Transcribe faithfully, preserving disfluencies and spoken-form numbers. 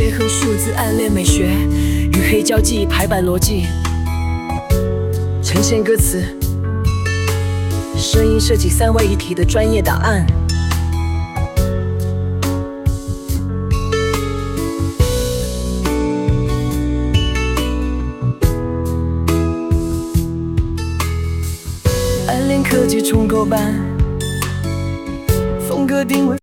结合数字暗恋美学与黑胶记忆排版逻辑，呈现歌词、声音设计三位一体的专业档案。暗恋科技重构版，风格定位。